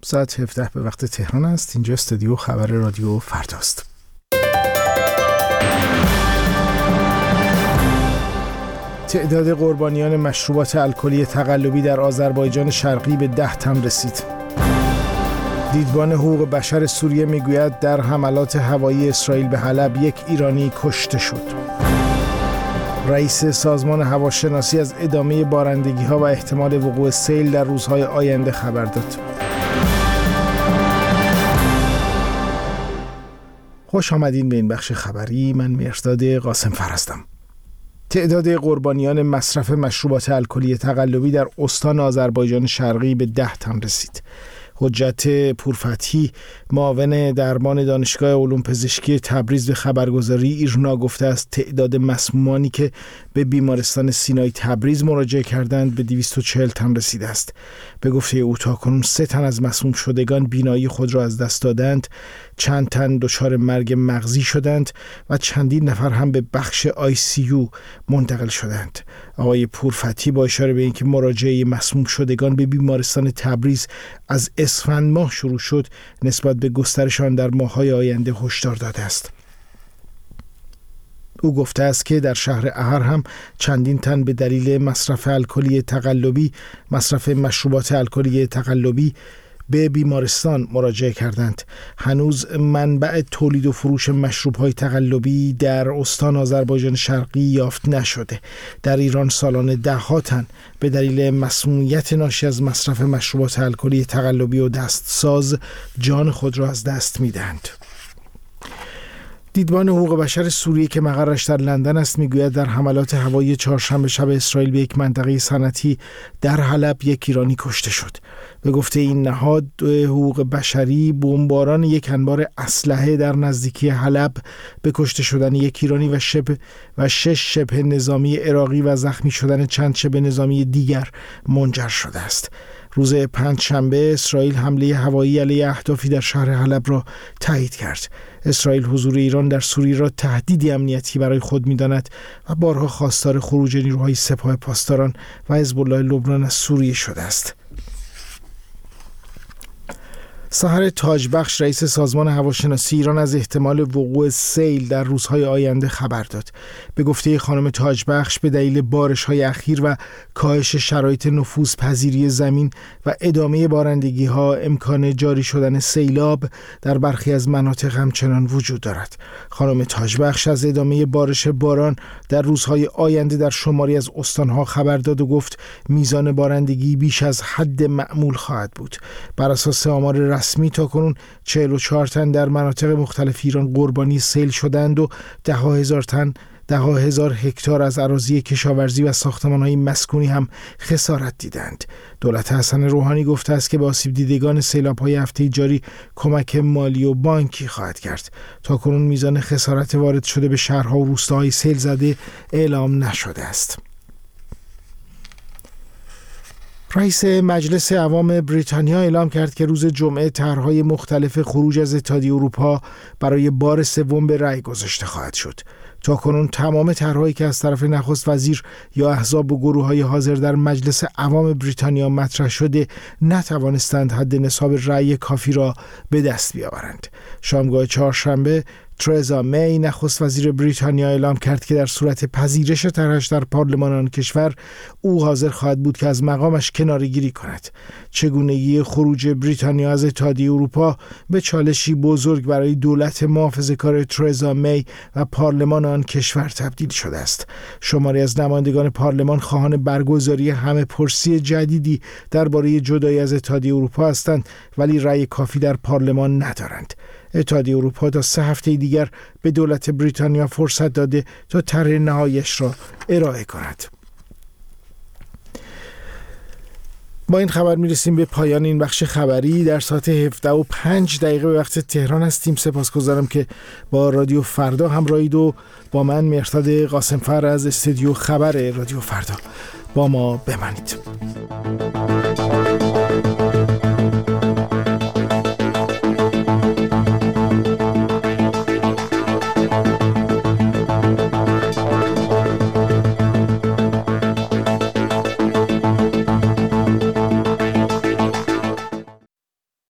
ساعت 17 به وقت تهران است. اینجا استودیو خبر رادیو فرداست. تعداد قربانیان مشروبات الکلی تقلبی در آذربایجان شرقی به 10 تن رسید. دیدبان حقوق بشر سوریه میگوید در حملات هوایی اسرائیل به حلب 1 ایرانی کشته شد. رئیس سازمان هواشناسی از ادامه بارندگی‌ها و احتمال وقوع سیل در روزهای آینده خبر داد. خوش آمدین به این بخش خبری. من مهرداد قاسمفر هستم. تعداد قربانیان مصرف مشروبات الکلی تقلبی در استان آذربایجان شرقی به 10 تن رسید. حجت پورفتحی، معاون درمان دانشگاه علوم پزشکی تبریز به خبرگزاری ایرنا گفته است تعداد مسمومانی که به بیمارستان سینای تبریز مراجعه کردند به 240 تن رسیده است. به گفته او تاکنون 3 تن از مسموم شدگان بینایی خود را از دست دادند، چند تن دچار مرگ مغزی شدند و چندین نفر هم به بخش ICU منتقل شدند. آقای پورفتحی با اشاره به اینکه مراجعه مسموم شدگان به بیمارستان تبریز از اسفند ماه شروع شد، نسبت به گسترش آن در ماه‌های آینده هشدار داده است. او گفته است که در شهر احر هم چندین تن به دلیل مصرف مشروبات الکلی تقلبی به بیمارستان مراجعه کردند. هنوز منبع تولید و فروش مشروب‌های تقلبی در استان آذربایجان شرقی یافت نشده. در ایران سالانه 10 تن به دلیل مسمومیت ناشی از مصرف مشروبات الکلی تقلبی و دستساز جان خود را از دست می‌دهند. دیدبان حقوق بشر سوریه که مقرش در لندن است میگوید در حملات هوایی چهارشنبه شب اسرائیل به یک منطقه صنعتی در حلب 1 ایرانی کشته شد. به گفته این نهاد حقوق بشری، بمباران یک انبار اسلحه در نزدیکی حلب به کشته شدن 1 ایرانی و 6 شبه نظامی عراقی و زخمی شدن چند شبه نظامی دیگر منجر شده است. روز پنجشنبه اسرائیل حمله هوایی علیه اهدافی در شهر حلب را تایید کرد. اسرائیل حضور ایران در سوریه را تهدیدی امنیتی برای خود می‌داند و بارها خواستار خروج نیروهای سپاه پاسداران و حزب الله لبنان از سوریه شده است. سحر تاجبخش، رئیس سازمان هواشناسی ایران، از احتمال وقوع سیل در روزهای آینده خبر داد. به گفته خانم تاجبخش به دلیل بارش‌های اخیر و کاهش شرایط نفوذپذیری زمین و ادامه بارندگی‌ها امکان جاری شدن سیلاب در برخی از مناطق همچنان وجود دارد. خانم تاجبخش از ادامه بارش باران در روزهای آینده در شماری از استان‌ها خبر داد و گفت میزان بارندگی بیش از حد معمول خواهد بود. بر اساس آمار رسمی تاکنون 44 تن در مناطق مختلف ایران قربانی سیل شدند و 10,000 هکتار از اراضی کشاورزی و ساختمان‌های مسکونی هم خسارت دیدند. دولت حسن روحانی گفته است که به آسیب دیدگان سیلاب‌های هفته جاری کمک مالی و بانکی خواهد کرد. تاکنون میزان خسارت وارد شده به شهرها و روستاهای سیل زده اعلام نشده است. رئیس مجلس عوام بریتانیا اعلام کرد که روز جمعه طرح‌های مختلف خروج از اتحادیه اروپا برای بار سوم به رأی گذاشته خواهد شد. تاکنون تمام طرح‌هایی که از طرف نخست وزیر یا احزاب و گروه‌های حاضر در مجلس عوام بریتانیا مطرح شده نتوانستند حد نصاب رأی کافی را به دست بیاورند. شامگاه چهارشنبه ترزا می، نخست وزیر بریتانیا، اعلام کرد که در صورت پذیرش طرحش در پارلمان آن کشور او حاضر خواهد بود که از مقامش کناره‌گیری کند. چگونگی خروج بریتانیا از اتحادیه اروپا به چالشی بزرگ برای دولت محافظه‌کار ترزا می و پارلمان آن کشور تبدیل شده است. شماری از نمایندگان پارلمان خواهان برگزاری همه پرسی جدیدی درباره جدایی از اتحادیه اروپا هستند، ولی رأی کافی در پارلمان ندارند. اتحادیه اروپا تا 3 هفته دیگر به دولت بریتانیا فرصت داده تا طرح نهاییش را ارائه کند. با این خبر میرسیم به پایان این بخش خبری. در ساعت 17:05 به وقت تهران هستیم. سپاسگزارم که با رادیو فردا همراهید و با من مهرداد قاسمفر از استودیو خبر رادیو فردا با ما بمانید.